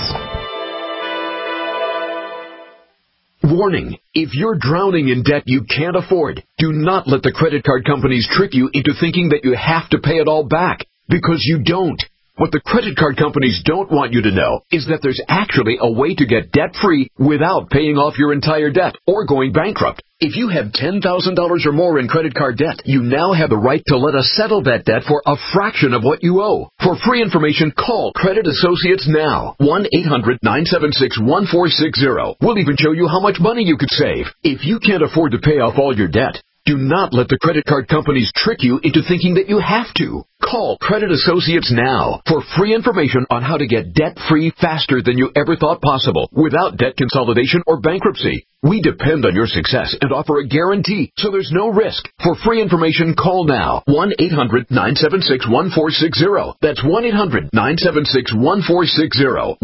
S18: Warning, if you're drowning in debt you can't afford, do not let the credit card companies trick you into thinking that you have to pay it all back, because you don't. What the credit card companies don't want you to know is that there's actually a way to get debt-free without paying off your entire debt or going bankrupt. If you have $10,000 or more in credit card debt, you now have the right to let us settle that debt for a fraction of what you owe. For free information, call Credit Associates now. 1-800-976-1460. We'll even show you how much money you could save. If you can't afford to pay off all your debt, do not let the credit card companies trick you into thinking that you have to. Call Credit Associates now for free information on how to get debt-free faster than you ever thought possible without debt consolidation or bankruptcy. We depend on your success and offer a guarantee, so there's no risk. For free information, call now. 1-800-976-1460. That's 1-800-976-1460.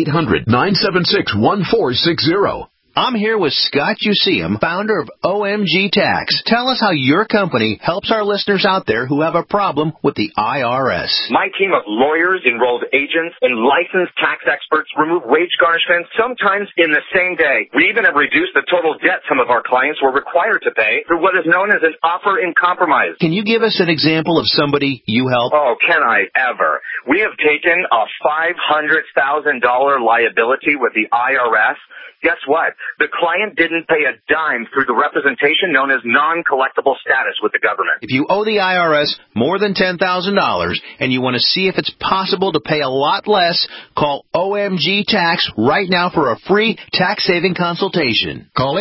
S18: 1-800-976-1460.
S19: I'm here with Scott Useum, founder of OMG Tax. Tell us how your company helps our listeners out there who have a problem with the IRS.
S20: My team of lawyers, enrolled agents, and licensed tax experts remove wage garnishments sometimes in the same day. We even have reduced the total debt some of our clients were required to pay through what is known as an offer in compromise.
S19: Can you give us an example of somebody you help?
S20: Oh, can I ever? We have taken a $500,000 liability with the IRS guess what? The client didn't pay a dime through the representation known as non-collectible status with the government.
S19: If you owe the IRS more than $10,000 and you want to see if it's possible to pay a lot less, call OMG Tax right now for a free tax-saving consultation.
S21: Call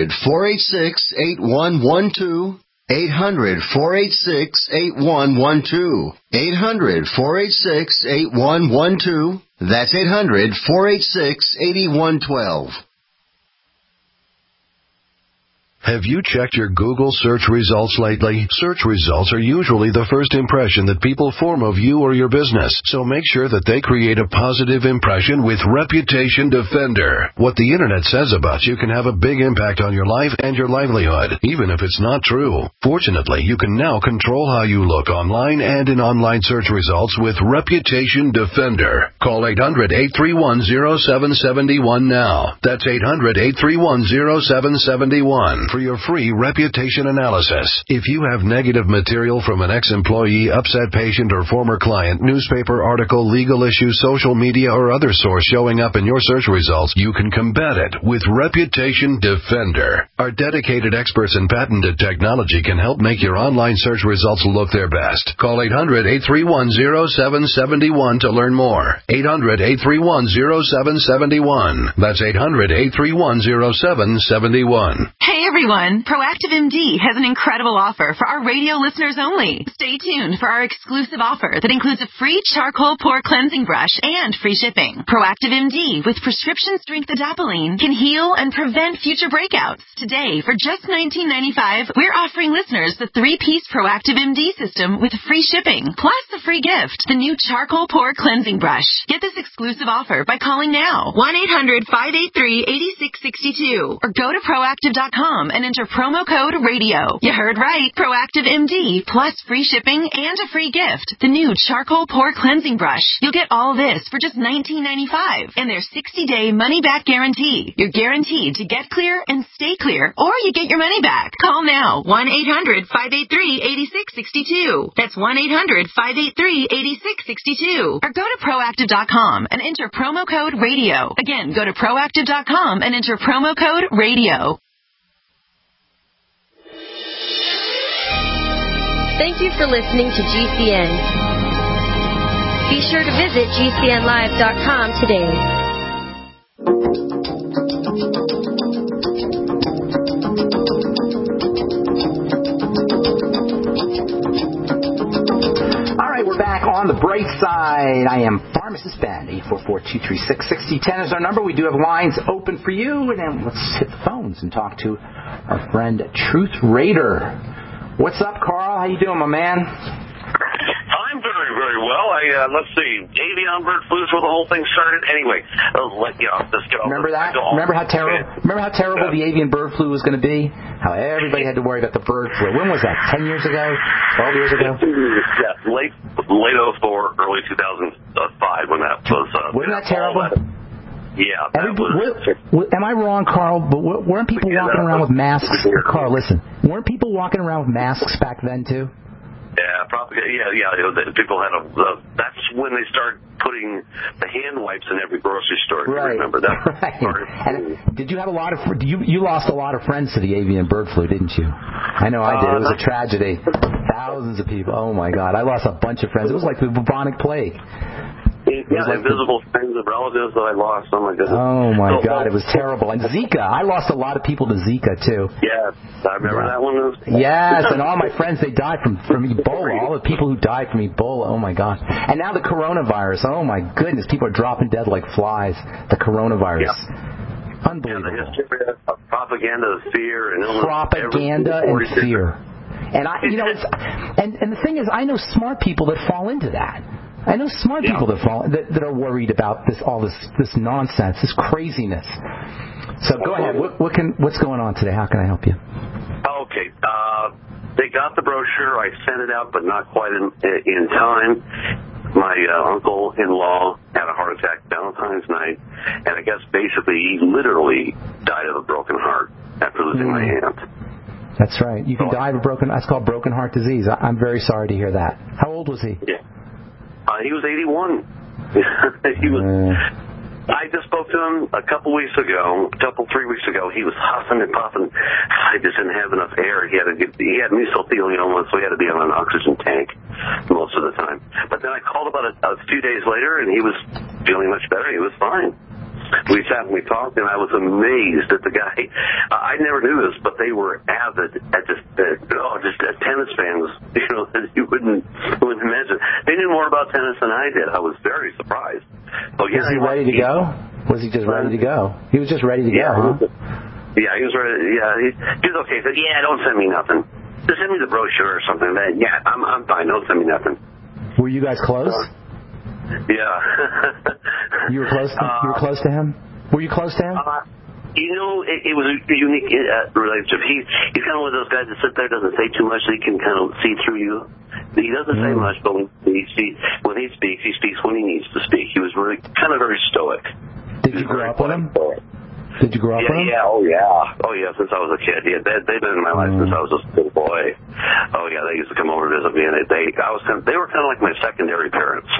S21: 800-486-8112. 800-486-8112. 800-486-8112. That's 800-486-8112.
S22: Have you checked your Google search results lately? Search results are usually the first impression that people form of you or your business, so make sure that they create a positive impression with Reputation Defender. What the Internet says about you can have a big impact on your life and your livelihood, even if it's not true. Fortunately, you can now control how you look online and in online search results with Reputation Defender. Call 800-831-0771 now. That's 800-831-0771. For your free reputation analysis. If you have negative material from an ex-employee, upset patient, or former client, newspaper article, legal issue, social media, or other source showing up in your search results, you can combat it with Reputation Defender. Our dedicated experts in patented technology can help make your online search results look their best. Call 800-831-0771 to learn more. 800-831-0771. That's 800-831-0771.
S23: Hey everyone, Proactive MD has an incredible offer for our radio listeners only. Stay tuned for our exclusive offer that includes a free charcoal pore cleansing brush and free shipping. Proactive MD with prescription strength adapalene can heal and prevent future breakouts. Today, for just $19.95, we're offering listeners the 3-piece Proactive MD system with free shipping, plus a free gift, the new charcoal pore cleansing brush. Get this exclusive offer by calling now, 1-800-583-8662, or go to proactive.com and enter promo code RADIO. You heard right. Proactive MD plus free shipping and a free gift. The new charcoal pore cleansing brush. You'll get all this for just $19.95 and their 60-day money-back guarantee. You're guaranteed to get clear and stay clear, or you get your money back. Call now. 1-800-583-8662. That's 1-800-583-8662. Or go to proactive.com and enter promo code RADIO. Again, go to proactive.com and enter promo code RADIO.
S10: Thank you for listening to GCN. Be sure to visit GCNlive.com today.
S2: All right, we're back on the bright side. I am Pharmacist Ben. 844-236-6010 is our number. We do have lines open for you. And then let's hit the phones and talk to our friend Truth Raider. What's up, Carl? How you doing, my man?
S24: I'm very, very well. Let's see, avian bird flu is where the whole thing started. Anyway, let's get off.
S2: Remember that? Remember how terrible the avian bird flu was going to be? How everybody had to worry about the bird flu. When was that? 10 years ago? 12 years ago?
S24: Yeah, late 04, early 2005 when that was.
S2: Wasn't that terrible?
S24: Yeah, that
S2: am I wrong, Carl? But weren't people walking around with masks? Carl, listen. Weren't people walking around with masks back then too?
S24: Yeah, probably. Yeah. People had that's when they started putting the hand wipes in every grocery store.
S2: Right.
S24: You remember that?
S2: Right. And did you have a lot of? You lost a lot of friends to the avian bird flu, didn't you? I know I did. It was a tragedy. Thousands of people. Oh my God, I lost a bunch of friends. It was like the bubonic plague.
S24: Invisible friends of relatives that I lost. Oh my goodness.
S2: Oh my God, it was terrible. And Zika. I lost a lot of people to Zika too.
S24: Yeah, I remember that one.
S2: Yes, and all my friends, they died from Ebola. All the people who died from Ebola. Oh my God. And now the coronavirus. Oh my goodness, people are dropping dead like flies. The coronavirus. Yeah. Unbelievable.
S24: Yeah, the history of propaganda of fear and illness.
S2: Propaganda and fear. And and the thing is, I know smart people that fall into that. I know smart people that are worried about all this nonsense, this craziness. So go ahead. What's going on today? How can I help you?
S24: Okay. They got the brochure. I sent it out, but not quite in time. My uncle-in-law had a heart attack Valentine's night, and I guess basically he literally died of a broken heart after losing my aunt.
S2: That's right. You can die of a that's called broken heart disease. I'm very sorry to hear that. How old was he?
S24: Yeah. He was 81. He was, I just spoke to him a couple, 3 weeks ago. He was huffing and puffing. I just didn't have enough air. He had mesothelioma, so he had to be on an oxygen tank most of the time. But then I called about a few days later, and he was feeling much better. He was fine. We sat and we talked, and I was amazed at the guy. I never knew this, but they were avid at just tennis fans. You wouldn't imagine. They knew more about tennis than I did. I was very surprised. So,
S2: was he ready to go? Was he just ready to go? He was just ready to go, huh?
S24: Yeah, he was ready. Yeah, he was okay. He said, don't send me nothing. Just send me the brochure or something. I'm fine. Don't send me nothing.
S2: Were you guys close?
S24: Yeah.
S2: You were close to him? Were you close to him?
S24: It was a unique relationship. He's kind of one of those guys that sits there, doesn't say too much, so he can kind of see through you. He doesn't say much, but when he speaks, he speaks when he needs to speak. He was really kind of very stoic.
S2: Did you grow up with him? Did you grow up with him?
S24: Yeah, oh yeah, since I was a kid. Yeah, they've been in my life since I was a little boy. Oh yeah, they used to come over to visit me, and they were kind of like my secondary parents.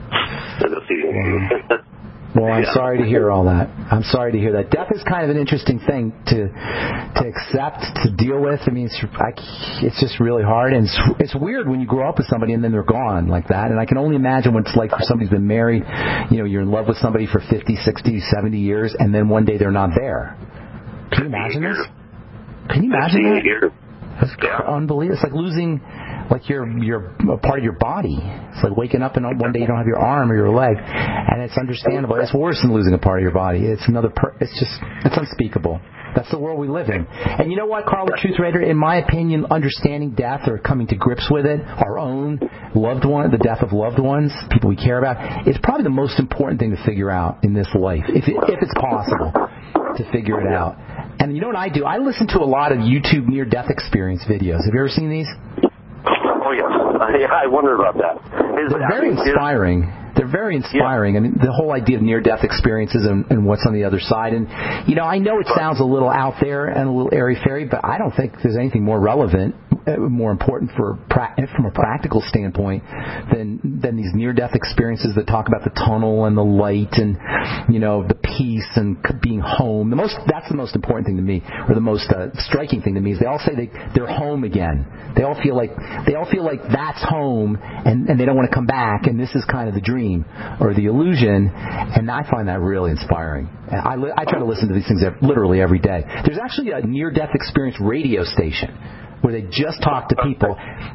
S2: Well, I'm sorry to hear all that. I'm sorry to hear that. Death is kind of an interesting thing to accept, to deal with. I mean, it's just really hard, and it's weird when you grow up with somebody and then they're gone like that. And I can only imagine what it's like for somebody who's been married. You're in love with somebody for 50, 60, 70 years, and then one day they're not there. Can you imagine this? Can you imagine that? That's unbelievable. It's like losing, you're a part of your body. It's like waking up and one day you don't have your arm or your leg, and it's understandable. It's worse than losing a part of your body. It's it's unspeakable. That's the world we live in. And you know what, Carl, the Truth Raider, in my opinion, understanding death or coming to grips with it, our own loved one, the death of loved ones, people we care about, is probably the most important thing to figure out in this life, if it's possible to figure it out. And you know what I do? I listen to a lot of YouTube near-death experience videos. Have you ever seen these?
S24: Oh, yes. I wondered about that.
S2: They're very inspiring. They're very inspiring. I mean, the whole idea of near-death experiences and what's on the other side. And, I know it sounds a little out there and a little airy-fairy, but I don't think there's anything more relevant, more important from a practical standpoint than these near-death experiences that talk about the tunnel and the light and, the peace and being home. That's the most important thing to me, or the most striking thing to me, is they all say they're home again. They all feel like that's home, and they don't want to come back, and this is kind of the dream or the illusion, and I find that really inspiring. I try to listen to these things literally every day. There's actually a near-death experience radio station where they just talk to people.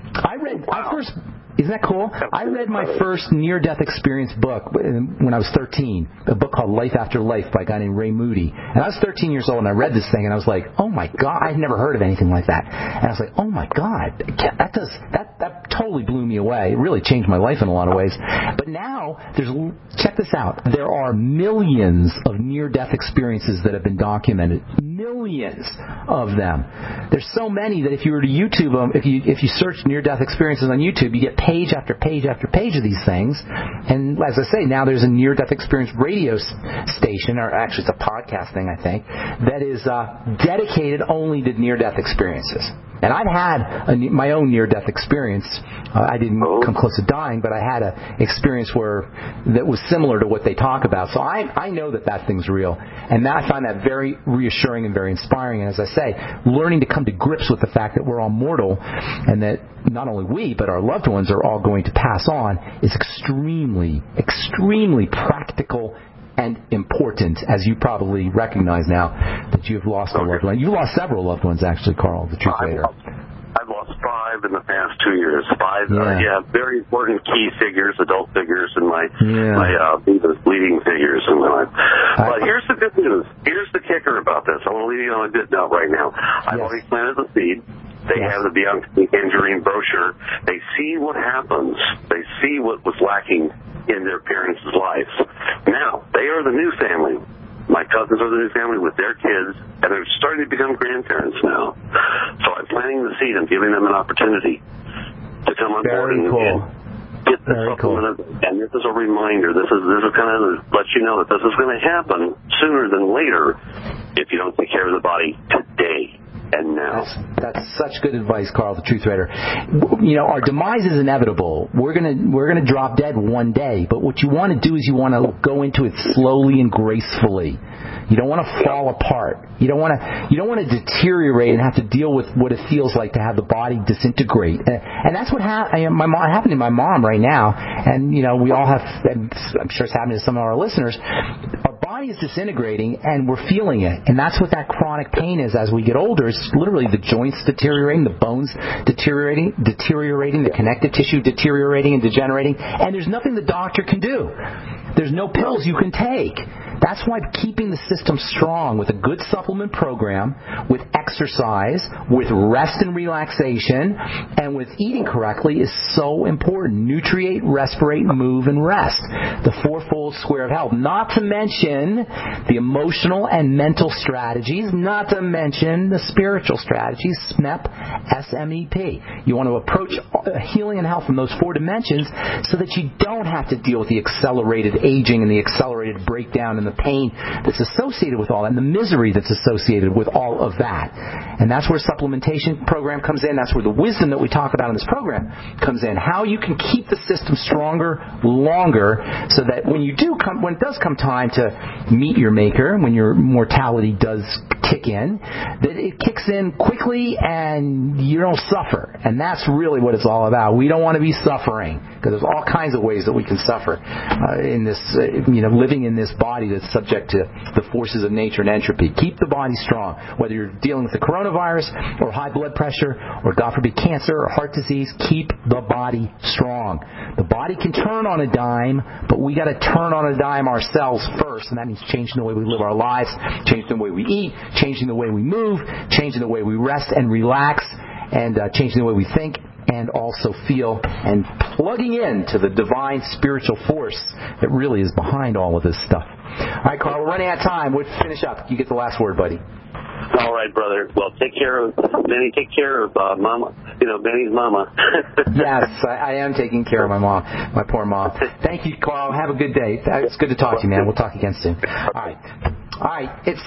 S2: Isn't that cool? I read my first near-death experience book when I was 13, a book called Life After Life by a guy named Ray Moody. And I was 13 years old, and I read this thing, and I was like, oh, my God, I'd never heard of anything like that. And I was like, oh, my God, that totally blew me away. It really changed my life in a lot of ways. But now, check this out, there are millions of near-death experiences that have been documented. Millions of them. There's so many that if you were to YouTube them, if you search near-death experiences on YouTube, you get page after page after page of these things. And as I say, now there's a near-death experience radio station, or actually it's a podcast thing, I think, that is dedicated only to near-death experiences. And I've had my own near-death experience. I didn't come close to dying, but I had an experience that was similar to what they talk about. So I know that thing's real. And I find that very reassuring and very inspiring. And as I say, learning to come to grips with the fact that we're all mortal and that not only we, but our loved ones are all going to pass on is extremely, extremely practical and important, as you probably recognize now that you've lost a loved one. You lost several loved ones, actually, Carl, the Truth Raider.
S24: I've lost 5 in the past 2 years. 5, very important key figures, adult figures, and my leading figures in my life. But here's the good news. Here's the kicker about this. I want to leave you on a good note right now. I've already planted the seed. They have the Beyond Tangerine brochure. They see what happens. They see what was lacking in their parents' lives. Now, they are the new family. My cousins are the new family with their kids, and they're starting to become grandparents now. So I'm planting the seed. I'm giving them an opportunity to come on board and get the supplement. And this is a reminder. This is kind of let you know that this is going to happen sooner than later if you don't take care of the body today. and now.
S2: That's such good advice, Carl, the Truth Raider. You know, our demise is inevitable. We're gonna drop dead one day, but what you want to do is you want to go into it slowly and gracefully. You don't want to fall apart. You don't want to deteriorate and have to deal with what it feels like to have the body disintegrate. And that's what happened to my mom right now. And you know, we all have. I'm sure it's happening to some of our listeners. Our body is disintegrating, and we're feeling it. And that's what that chronic pain is as we get older. It's literally the joints deteriorating, the bones deteriorating, the connective tissue deteriorating and degenerating. And there's nothing the doctor can do. There's no pills you can take. That's why keeping the system strong with a good supplement program, with exercise, with rest and relaxation, and with eating correctly is so important. Nutriate, respirate, move, and rest. The fourfold square of health. Not to mention the emotional and mental strategies, not to mention the spiritual strategies, SMEP, SMEP. You want to approach healing and health from those four dimensions so that you don't have to deal with the accelerated aging and the accelerated breakdown and the pain that's associated with all that and the misery that's associated with all of that. And that's where supplementation program comes in. That's where the wisdom that we talk about in this program comes in. How you can keep the system stronger, longer, so that when it does come time to meet your maker, when your mortality does kick in, that it kicks in quickly and you don't suffer. And that's really what it's all about. We don't want to be suffering, because there's all kinds of ways that we can suffer in this, living in this body that's subject to the forces of nature and entropy. Keep the body strong. Whether you're dealing with the coronavirus or high blood pressure or, God forbid, cancer or heart disease, keep the body strong. The body can turn on a dime, but we got to turn on a dime ourselves first, and that means changing the way we live our lives, changing the way we eat, changing the way we move, changing the way we rest and relax, and changing the way we think and also feel, and plugging into the divine spiritual force that really is behind all of this stuff. All right, Carl, we're running out of time. We'll finish up. You get the last word, buddy.
S24: All right, brother. Well, take care of Benny. Take care of Mama. Benny's mama.
S2: Yes, I am taking care of my mom, my poor mom. Thank you, Carl. Have a good day. It's good to talk to you, man. We'll talk again soon. All right. It's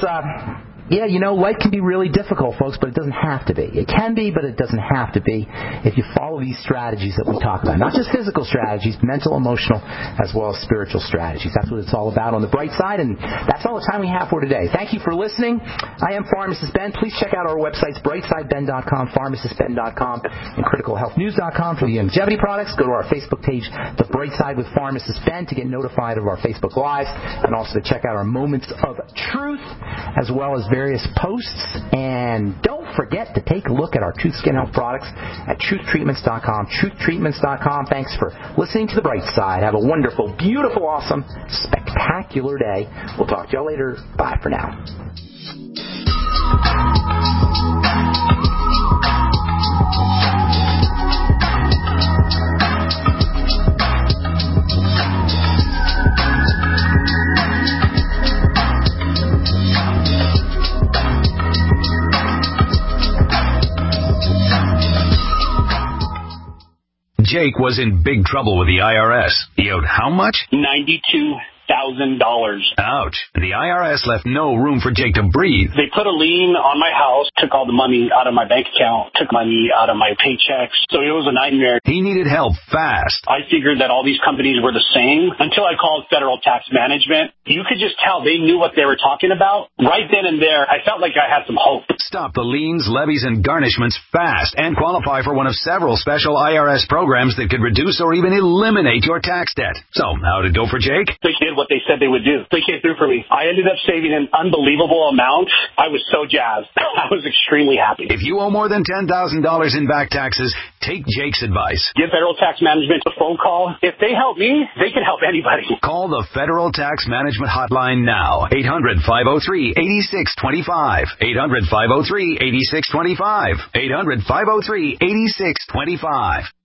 S2: life can be really difficult, folks, but it doesn't have to be. It can be, but it doesn't have to be if you follow these strategies that we talk about. Not just physical strategies, mental, emotional, as well as spiritual strategies. That's what it's all about on the bright side, and that's all the time we have for today. Thank you for listening. I am Pharmacist Ben. Please check out our websites, brightsideben.com, pharmacistben.com, and criticalhealthnews.com for the longevity products. Go to our Facebook page, The Bright Side with Pharmacist Ben, to get notified of our Facebook Lives, and also to check out our Moments of Truth, as well as various posts. And don't forget to take a look at our Truth Skin Health products at truthtreatments.com, truthtreatments.com. Thanks for listening to The Bright Side. Have a wonderful, beautiful, awesome, spectacular day. We'll talk to y'all later. Bye for now.
S1: Jake was in big trouble with the IRS. He owed how much?
S3: $92,000.
S1: Ouch. The IRS left no room for Jake to breathe.
S3: They put a lien on my house, took all the money out of my bank account, took money out of my paychecks. So it was a nightmare.
S1: He needed help fast.
S3: I figured that all these companies were the same until I called Federal Tax Management. You could just tell they knew what they were talking about. Right then and there, I felt like I had some hope.
S1: Stop the liens, levies, and garnishments fast and qualify for one of several special IRS programs that could reduce or even eliminate your tax debt. So, how'd it go for Jake?
S3: They did what they said they would do. They came through for me. I ended up saving an unbelievable amount. I was so jazzed. I was extremely happy.
S1: If you owe more than $10,000 in back taxes, take Jake's advice.
S3: Give Federal Tax Management a phone call. If they help me, they can help anybody.
S1: Call the Federal Tax Management Hotline now. 800-503-8625. 800-503-8625. 800-503-8625.